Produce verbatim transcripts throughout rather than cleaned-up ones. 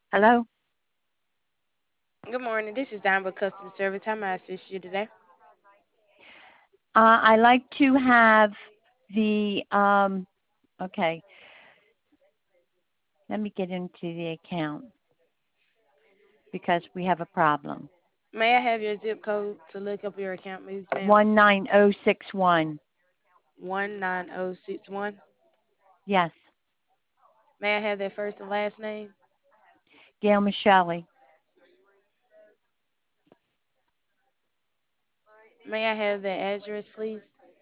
Hello? Good morning. This is Don with Customer Service. How may I assist you today? Uh, I like to have the, um, okay, let me get into the account because we have a problem. May I have your zip code to look up your account, please, ma'am? one nine zero six one. one nine zero six one. Yes, May I have that first and last name? Gail Michele. May I have the address, please?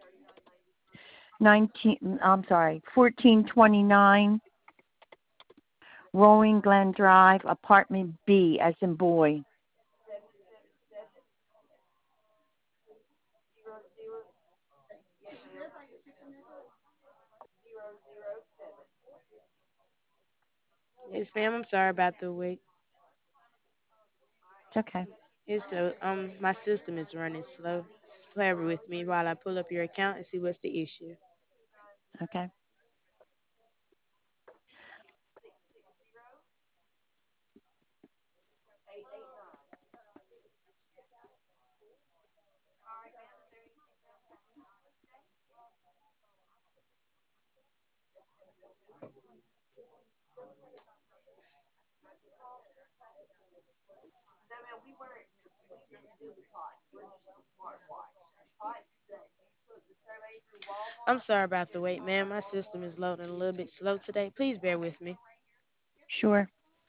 nineteen, I'm sorry, fourteen twenty-nine Rolling Glen Drive, apartment B, as in boy. Yes, ma'am. I'm sorry about the wait. It's okay. It's so um my system is running slow. Bear with me while I pull up your account and see what's the issue. Okay. I'm sorry about the wait, ma'am. My system is loading a little bit slow today. Please bear with me. Sure.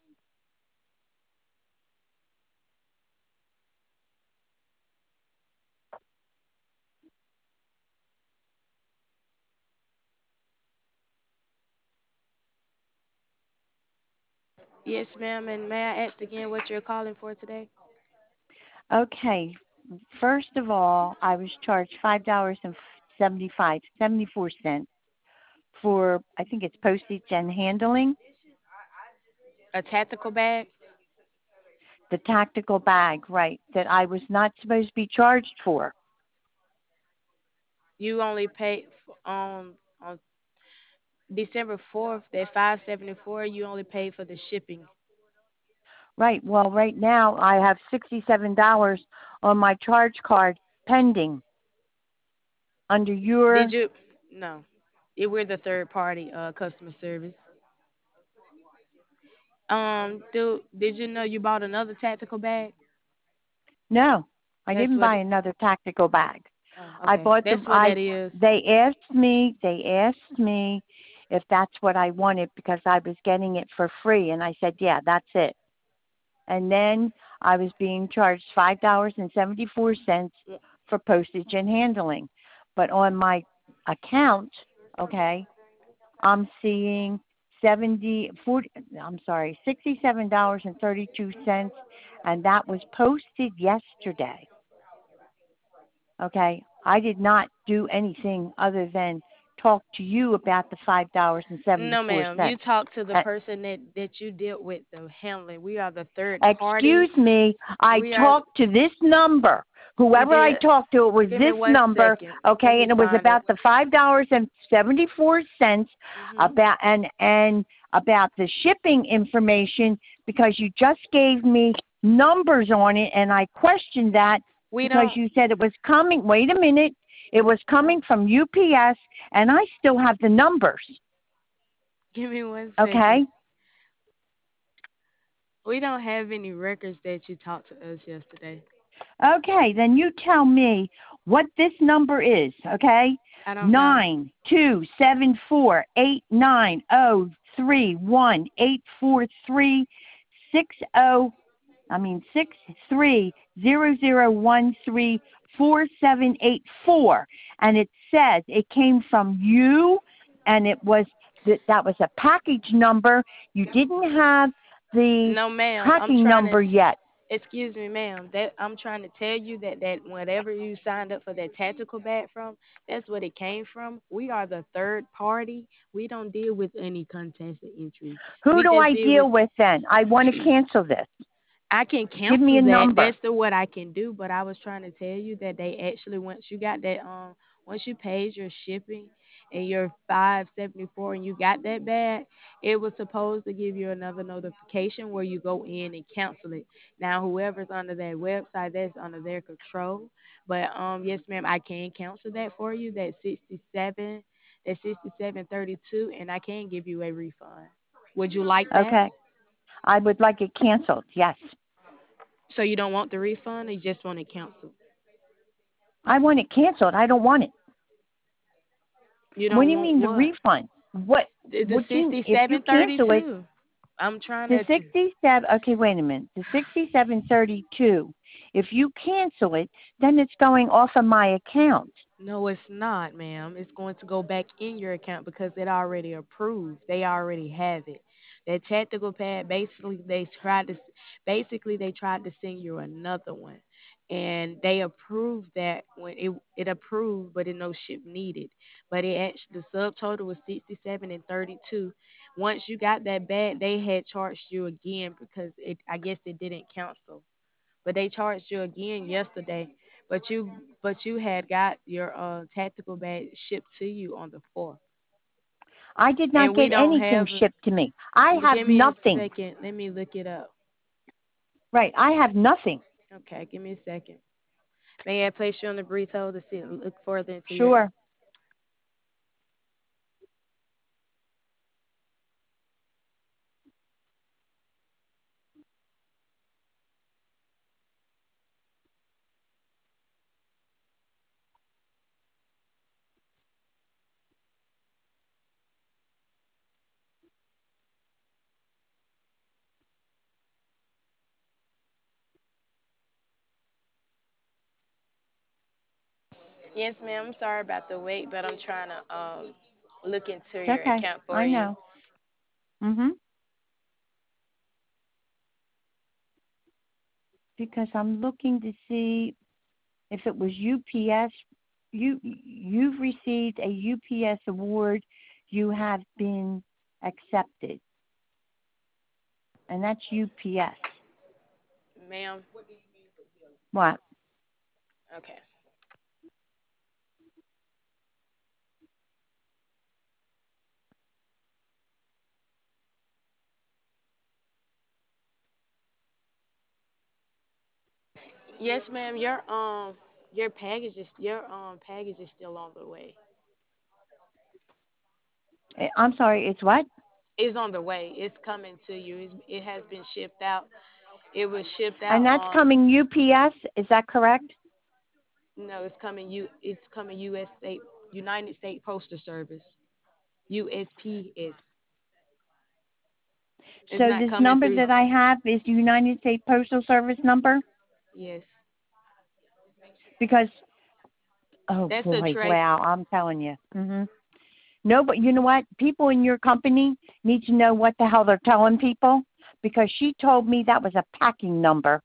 Yes, ma'am. And may I ask again what you're calling for today? Okay. First of all, I was charged five dollars and seventy-five, seventy-four cents for, I think it's postage and handling. A tactical bag? The tactical bag, right, that I was not supposed to be charged for. You only pay f- on on December fourth, that five seventy-four, you only pay for the shipping. Right. Well, right now I have sixty-seven dollars on my charge card pending under Did your. you? No. Yeah, we're the third party uh customer service. Um, do did you know you bought another tactical bag? No, I That's didn't what buy it. another tactical bag. Oh, I okay. bought the. That's what I. that is. They asked me. They asked me if that's what I wanted because I was getting it for free, and I said, yeah, that's it. And then I was being charged five dollars and seventy-four cents for postage and handling. But on my account, okay, I'm seeing seventy forty. I'm sorry, sixty-seven dollars and thirty-two cents, and that was posted yesterday. Okay, I did not do anything other than talk to you about the five dollars and No, seventy-four ma'am. You cents. talk to the Uh, person that that you dealt with the handling. We are the third party. excuse me, I We are. talked to this number. You Whoever I did. talked to, it was Give me this one number, second. Let okay, me and it was find about it. the five dollars and seventy-four cents Mhm. about and and about the shipping information because you just gave me numbers on it, and I questioned that We because don't. you said it was coming. Wait a minute, it was coming from U P S, and I still have the numbers. Give me one second. Okay, We don't have any records that you talked to us yesterday. okay, then you tell me what this number is. Okay, I don't got it. nine two seven four eight nine zero three one eight four three six zero. I mean six three zero zero one three four seven eight four, and it says it came from you, and it was that that was a package number. You didn't have the No, ma'am. I'm tracking trying to. number yet. Excuse me, ma'am. That I'm trying to tell you that that whatever you signed up for that tactical bag from, that's what it came from. We are the third party. We don't deal with any contested entries. Who We do just I deal with. deal with then? I want to cancel this. I can Give me cancel a that. number. That's the what I can do. But I was trying to tell you that they actually once you got that um once you paid your shipping and you're five seventy four and you got that bad, it was supposed to give you another notification where you go in and cancel it. Now whoever's under that website, that's under their control. But um yes ma'am, I can cancel that for you. That's sixty seven that's sixty seven thirty two, and I can give you a refund. Would you like that? Okay. I would like it canceled. Yes. So you don't want the refund or you just want it canceled? I want it canceled. I don't want it. You What do don't you want mean the what? refund? What The, the what do you if you cancel it, sixty-seven thirty-two. I'm trying the to. sixty-seven, okay, wait a minute. The sixty-seven thirty-two, if you cancel it, then it's going off of my account. No, it's not, ma'am. It's going to go back in your account because it already approved. They already have it. That tactical pad, basically, they tried to, basically they tried to send you another one, and they approved that when it it approved, but it no ship needed. But it actually the subtotal was sixty seven and thirty two. Once you got that bad, they had charged you again because it I guess it didn't cancel, but they charged you again yesterday. But you but you had got your uh tactical bag shipped to you on the fourth, I did not and we get don't anything have. shipped to me. I have Give me a nothing. second. Let me look it up. Right. I have nothing. Okay, give me a second. May I place you on the brief hold to see look further into your. Sure. Yes, ma'am. I'm sorry about the wait, but I'm trying to um look into It's your okay. account for I you. know. Mhm. Because I'm looking to see if it was U P S. You you've received a U P S award. You have been accepted, and that's U P S. Ma'am. What? Okay. Yes, ma'am. Your um your package is your um package is still on the way. Eh, I'm sorry. It's what? It's on the way. It's coming to you. It's, it has been shipped out. It was shipped And out that's on. coming U P S. Is that correct? No, it's coming. You. It's coming. U S State United States Postal Service. U S P S. It's So not this coming number through. that I have is the United States Postal Service number Yes. because oh That's the boy, tray. wow, I'm telling you. Mhm. No, but you know what? People in your company need to know what the hell they're telling people because she told me that was a packing number.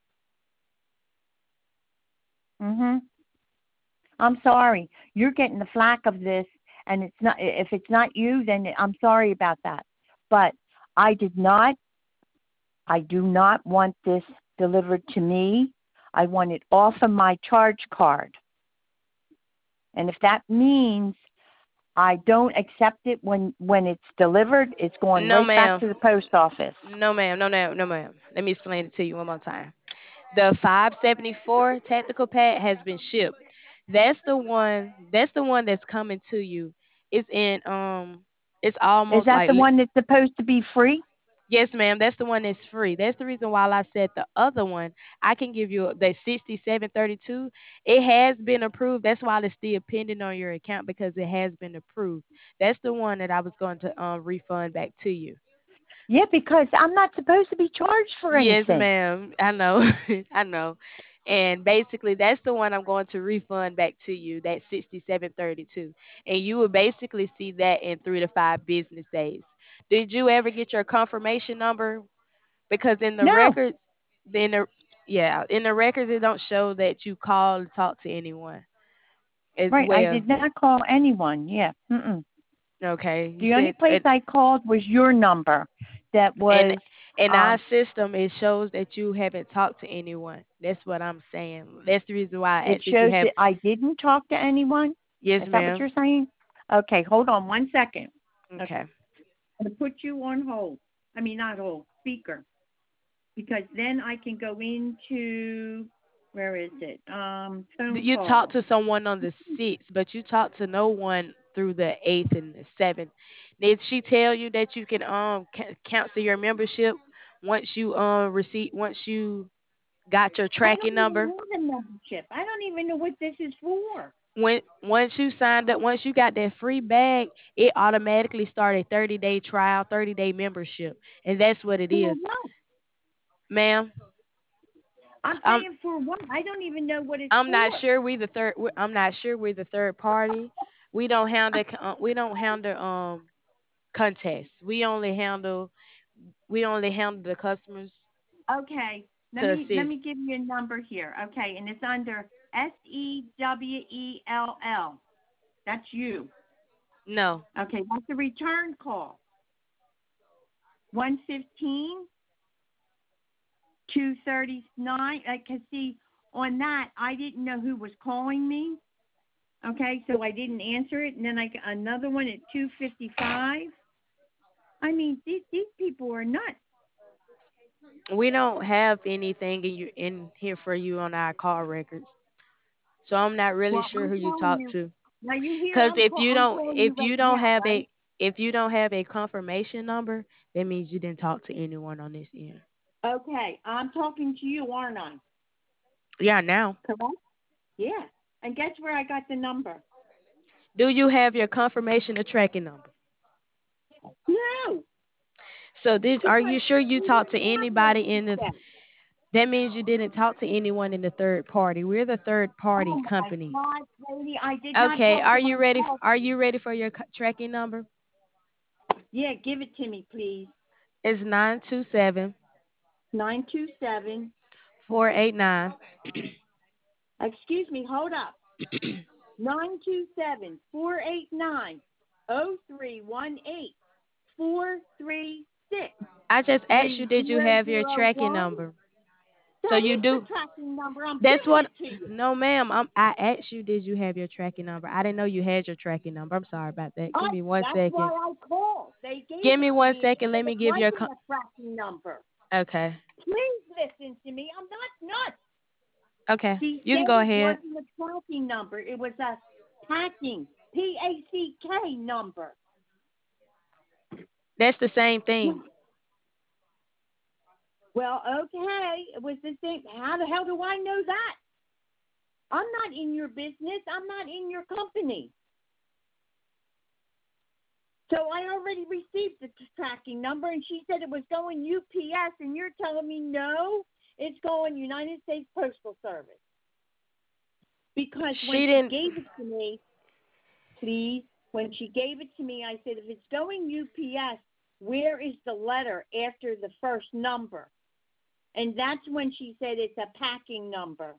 Mhm. I'm sorry. You're getting the flack of this and it's not if it's not you then I'm sorry about that. But I did not I do not want this delivered to me. I want it off of my charge card. And if that means I don't accept it when when it's delivered, it's going No, right back ma'am. to the post office. No, ma'am. No, no, no, ma'am. Let me explain it to you one more time. The five seventy-four tactical pad has been shipped. That's the one. That's the one that's coming to you. It's in um. It's Is almost that like the one that's supposed to be free? yes, ma'am. That's the one that's free. That's the reason why I said the other one. I can give you the sixty-seven thirty-two. It has been approved. That's why it's still pending on your account because it has been approved. That's the one that I was going to um, refund back to you. Yeah, because I'm not supposed to be charged for Yes, anything. ma'am. I know. I know. And basically, that's the one I'm going to refund back to you. That sixty-seven thirty-two, and you will basically see that in three to five business days. Did you ever get your confirmation number? Because in the No, records, in the yeah, in the records it don't show that you called to talk to anyone as right. I well. did not call anyone. Yeah. Mm-mm. Okay, you The only said place and I called was your number. That and was in our um. system it shows that you haven't talked to anyone. That's what I'm saying. That's the reason why I It asked if you shows have. that I didn't talk to anyone. Yes, Is that what ma'am. you're saying? Okay, hold on one second. Okay, Okay. I'm gonna put you on hold. I mean, not hold, speaker, because then I can go into where is it? Um, phone You talk call. to someone on the sixth, but you talk to no one through the eighth and the seventh. Did she tell you that you can um ca- cancel your membership once you um receipt once you got your I tracking don't even number? have a membership. I don't even know what this is for. When once you signed up, once you got that free bag, it automatically started thirty day trial, thirty day membership, and that's what it For is, what? ma'am. I'm I'm paying for what? I don't even know what it's I'm not for. sure we the third. we- I'm not sure we're the third party. We don't handle co- uh, we don't handle um contests. We only handle we only handle the customers Okay, let to me let assist. me give you a number here. Okay, and it's under S E W E L L. That's you. No, Okay, that's the return call. One fifteen two thirty nine. I can see on that I didn't know who was calling me. Okay, so I didn't answer it, and then I got another one at two fifty five. I mean, these these people are nuts. we don't have anything in you in here for you on our call records. So I'm not really Well, sure I'm who you telling talk you. to. Now you hear Cause I'm if call, you I'm don't calling you if right you don't now, have right? a if you don't have a confirmation number, that means you didn't talk to anyone on this end. Okay, I'm talking to you, aren't I? Yeah, now. Correct. Yeah. And guess where I got the number? Do you have your confirmation or tracking number? No, So did are because you sure you you talked to didn't have what anybody you in the said. that means you didn't talk to anyone in the third party. We're the third party Oh my company. God, lady, I did not Okay, talk are to you ready myself. are you ready for your co- tracking number? Yeah, give it to me, please. It's nine two seven Nine two seven. four eight nine. Excuse me, hold up. Nine two seven four eight nine oh three one eight four three six I just asked you three did you zero have your zero tracking one. number? So That you is the do. tracking number. I'm That's giving what. it to you. No, ma'am. I'm, I asked you, did you have your tracking number? I didn't know you had your tracking number. I'm sorry about that. Give I, me one that's why second. I called. They gave Give it me to one me, second. but Let me it give your. wasn't Co- a tracking number. okay. Please listen to me. I'm not nuts. Okay. She You can said go it ahead. wasn't a tracking number. It was a packing, P A C K number. That's the same thing. Well, okay. It was the same. How the hell do I know that? I'm not in your business. I'm not in your company. So I already received the t- tracking number, and she said it was going U P S, and you're telling me no, it's going United States Postal Service. Because when She she didn't. gave it to me, please, when she gave it to me, I said, if it's going U P S, where is the letter after the first number? And that's when she said it's a packing number.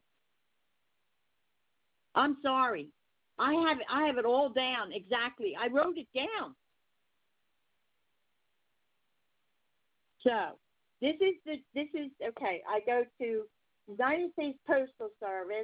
I'm sorry. I have I have it all down exactly. I wrote it down. So this is the this is okay. I go to United States Postal Service.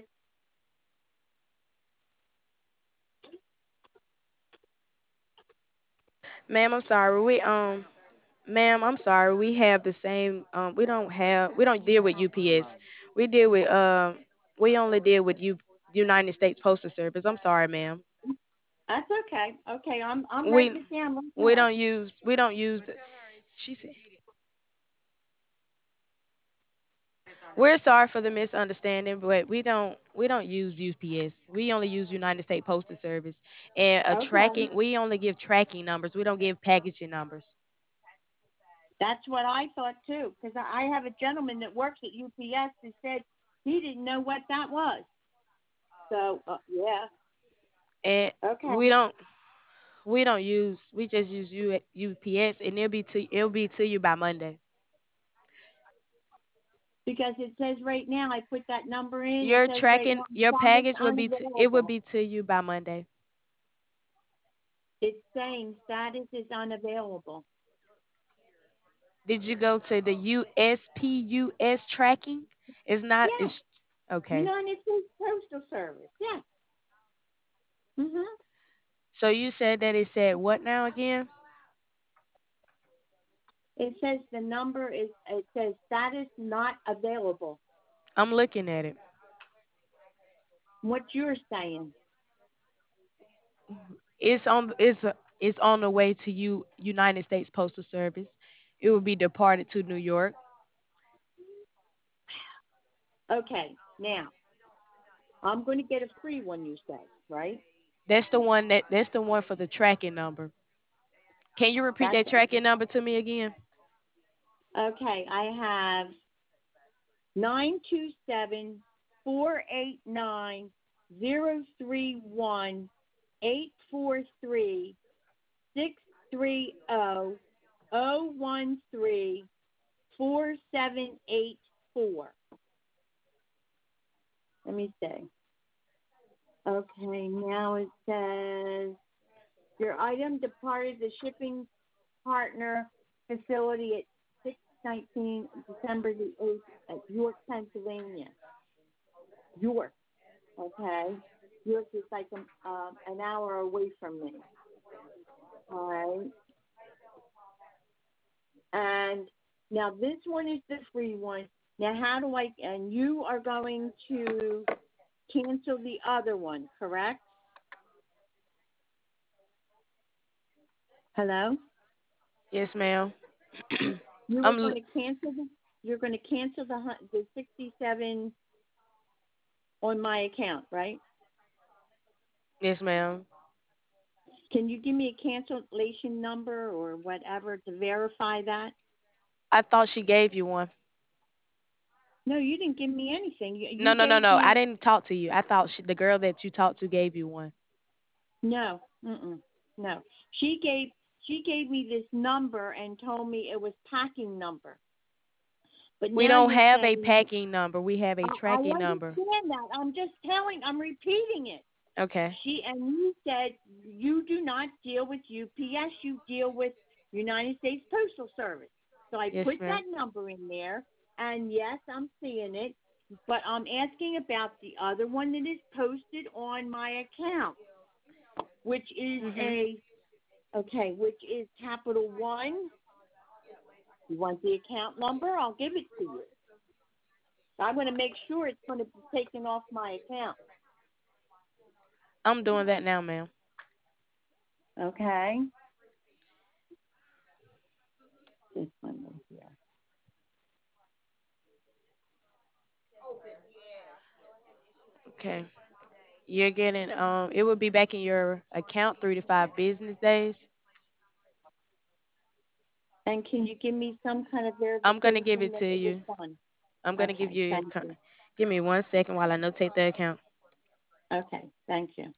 Ma'am, I'm sorry. We um. Ma'am, I'm sorry. We have the same. Um. We don't have. We don't deal with U P S. We deal with um. We only deal with U United States Postal Service. I'm sorry, ma'am. That's okay. Okay, I'm I'm We writing it down right we now. don't use we don't use the, she said we're sorry for the misunderstanding, but we don't we don't use U P S. We only use United States Postal Service. And a Okay. tracking we only give tracking numbers. We don't give packaging numbers. That's what I thought too, because I I have a gentleman that works at U P S who said he didn't know what that was. So uh, yeah, And okay. we don't we don't use we just use U, UPS, and it'll be to it'll be to you by Monday. Because it says right now, I put that number in. It Your says right tracking now, your status package will be to, it will unavailable. be to you by Monday. It's saying status is unavailable. Did you go to the U S P U S tracking? It's not Yeah, it's okay. United States Postal Service. Yeah. Mhm. So you said that it said what now again? It says the number is, it says status not available. I'm looking at it. What you're saying. It's on it's it's on the way to you United States Postal Service. It will be departed to New York. Okay, now, I'm going to get a free one, you say, right? That's the one that that's the one for the tracking number. Can you repeat That's, that tracking number to me again? okay, I have nine two seven four eight nine zero three one eight four three six three zero zero one three four seven eight four. Let me see. Okay, now it says your item departed the shipping partner facility at six nineteen December the eighth at York, Pennsylvania. York, okay? York is like um, um, an hour away from me. All right. And now this one is the free one. Now, how do I, and you are going to cancel the other one, correct? Hello? Yes, ma'am. You were I'm going l- to cancel the, you're going to cancel the, hun- the sixty-seven on my account, right? yes, ma'am. Can you give me a cancellation number or whatever to verify that? I thought she gave you one. No, you didn't give me anything. You, No, you no, no, gave no. I me didn't talk to you. I thought she, the girl that you talked to gave you one. no, mm-mm, no. She gave she gave me this number and told me it was packing number. But We now don't you're have a saying packing number. We have a I, I tracking number. understand that. I'm just telling. I'm repeating it. Okay. She and you said you do not deal with U P S. You deal with United States Postal Service. So I Yes, put that ma'am. number in there, and yes, I'm seeing it. But I'm asking about the other one that is posted on my account, which is Mhm. a okay, which is Capital One. You want the account number? I'll give it to you. I'm going to make sure it's going to be taken off my account. I'm doing that now, ma'am. Okay. This one right here. Okay. You're getting um. It will be back in your account three to five business days. And can you give me some kind of I'm gonna give verification it that to it was you. done? I'm gonna give Okay, you your. thank cur- you. Give me one second while I notate the account. Okay, thank you.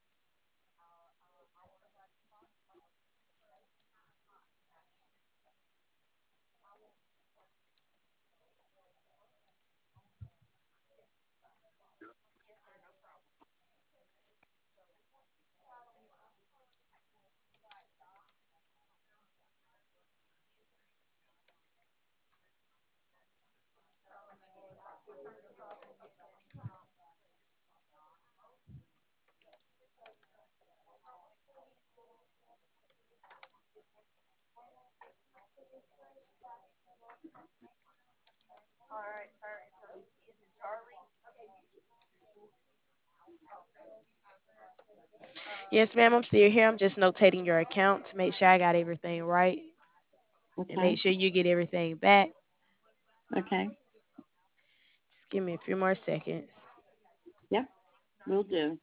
Yes, ma'am. I'm still here. I'm just notating your account to make sure I got everything right and Okay, make sure you get everything back. okay. Just give me a few more seconds. Yep, will do.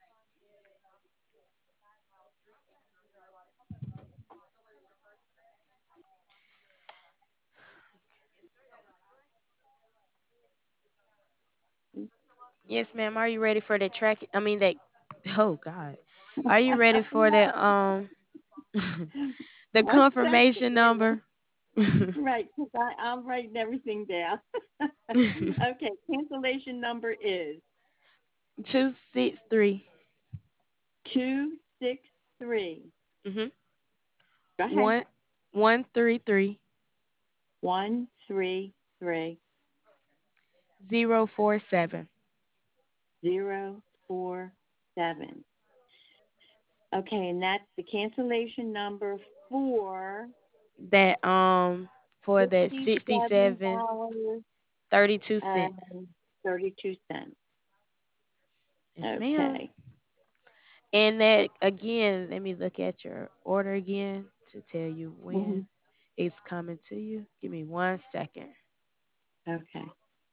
Yes, ma'am. Are you ready for the track? I mean that. Oh God. Are you ready for the um the One second, confirmation wait a minute. number? Right, because I'm writing everything down. Okay, cancellation number is Two six three. two six three. Mhm. Go ahead. One one three three One three three zero four seven. zero four seven. Okay, and that's the cancellation number for That um for that sixty sixty-seven seven dollars thirty two cents. and thirty-two cents. Yes, ma'am. Okay. And that again, let me look at your order again to tell you Hmm. when it's coming to you. Give me one second. Okay.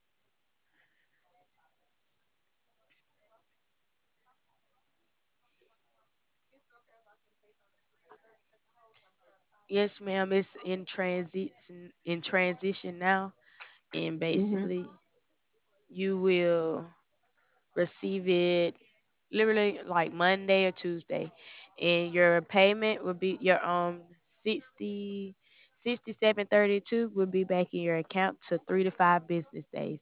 Yes, ma'am. It's in transition in transition now, and Hmm. basically you will receive it literally like Monday or Tuesday, and your payment will be your um sixty sixty seven thirty two will be back in your account to three to five business days.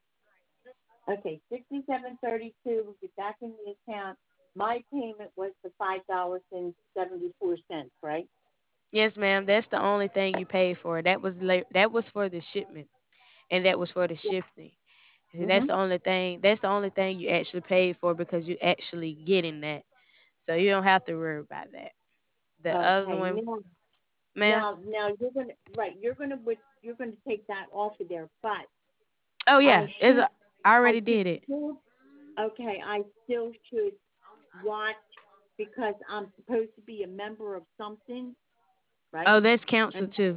Okay, sixty-seven thirty-two will be back in the account. My payment was the five dollars and seventy-four cents, right? Yes, ma'am. That's the only thing you paid for. That was la- that was for the shipment, and that was for the shifting. And that's Mm-hmm. the only thing. That's the only thing you actually paid for because you actually getting that. So you don't have to worry about that. The other Okay. one, Now, ma'am. now, now you're gonna right. You're gonna with you're gonna take that off of there, but Oh I yeah, it's should a, I I already should did it. still okay. I still should watch because I'm supposed to be a member of something, right? Oh, that's canceled And too.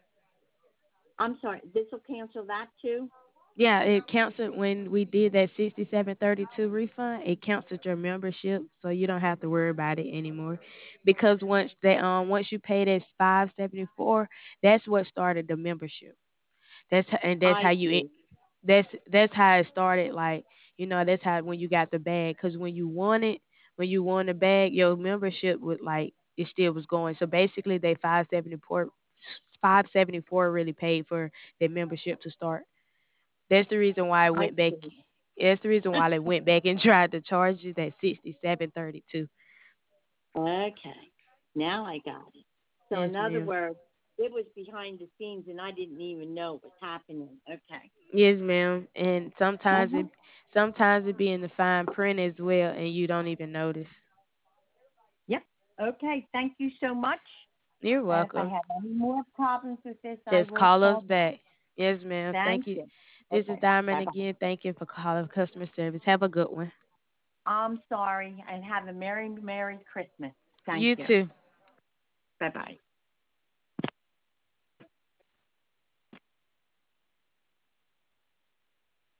I'm sorry. This will cancel that too. Yeah, it canceled when we did that sixty-seven thirty-two refund. It canceled your membership, so you don't have to worry about it anymore. Because once they um once you pay that five seventy-four, that's what started the membership. That's h- and that's I how you in- see. that's that's how it started. Like you know, that's how when you got the bag. Because when you won it, when you won the bag, your membership would like it still was going. So basically, they five seventy four five seventy four really paid for their membership to start. That's the reason why I I went back. see. That's the reason why they went back and tried to charge you that sixty seven thirty two. Okay. Now I got it. So Yes, in other ma'am. words, it was behind the scenes and I didn't even know it was happening. Okay. Yes, ma'am. And sometimes Uh-huh. it sometimes it be in the fine print as well, and you don't even notice. Yep. Okay. Thank you so much. You're And if I welcome. have any more problems with this, I Just will call us call back. back. Yes, ma'am. Thank Thank you. you. This is Okay. Diamond Bye bye. again. Thank you for calling customer service. Have a good one. I'm sorry and have a Merry, Merry Christmas. Thank You you. too. Bye bye.